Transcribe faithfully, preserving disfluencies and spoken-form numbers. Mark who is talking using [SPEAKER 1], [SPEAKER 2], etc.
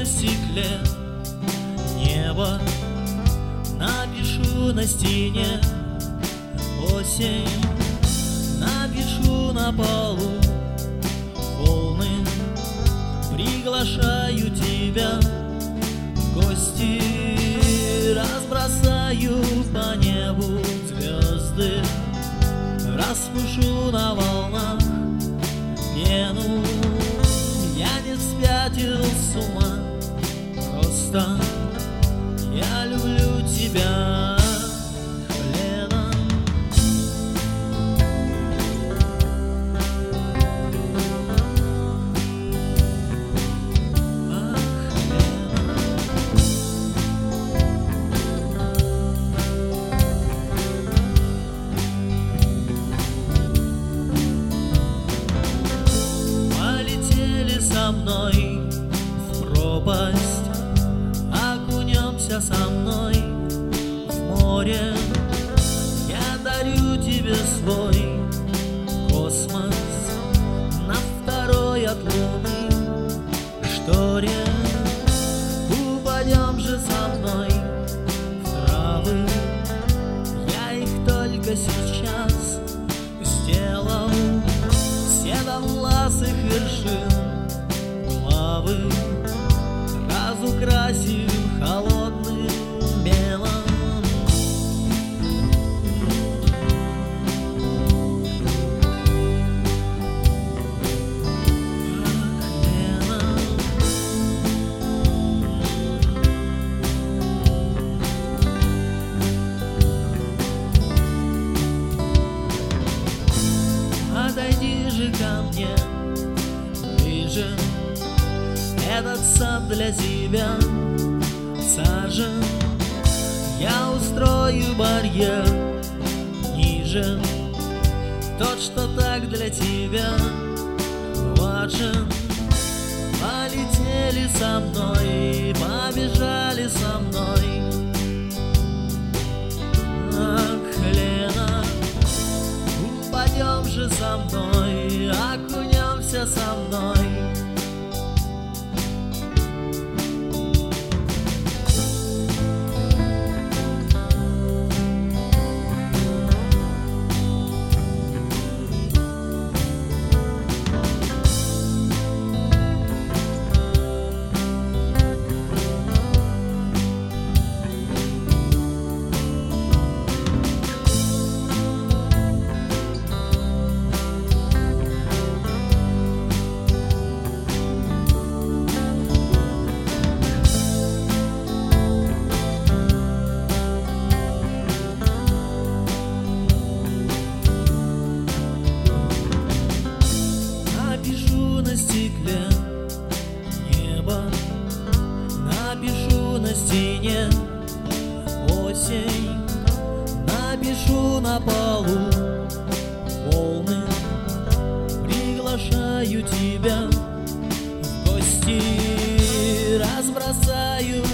[SPEAKER 1] стекле небо, напишу на стене осень, напишу на полу волны, приглашаю тебя в гости, разбросаю по небу звезды, распушу на волнах пену. Я не спятил с ума, просто я люблю тебя, Лена. Ах, Лена. Полетели со мной в пропасть, окунемся со мной в море. Я дарю тебе свой космос на второй от луны шторе. Упадем же со мной в травы, я их только сейчас сделал, седовласых вершин главы, разукрасив холодным белым. Ах, Лена. Подойди же ко мне ближе, этот сад для тебя сажен. Я устрою барьер ниже, тот, что так для тебя важен. Полетели со мной, побежали со мной. Ах, Лена, упадем же со мной, окунемся со мной. Напишу на стекле небо, напишу на стене осень, напишу на полу волны, приглашаю тебя в гости, разбросаю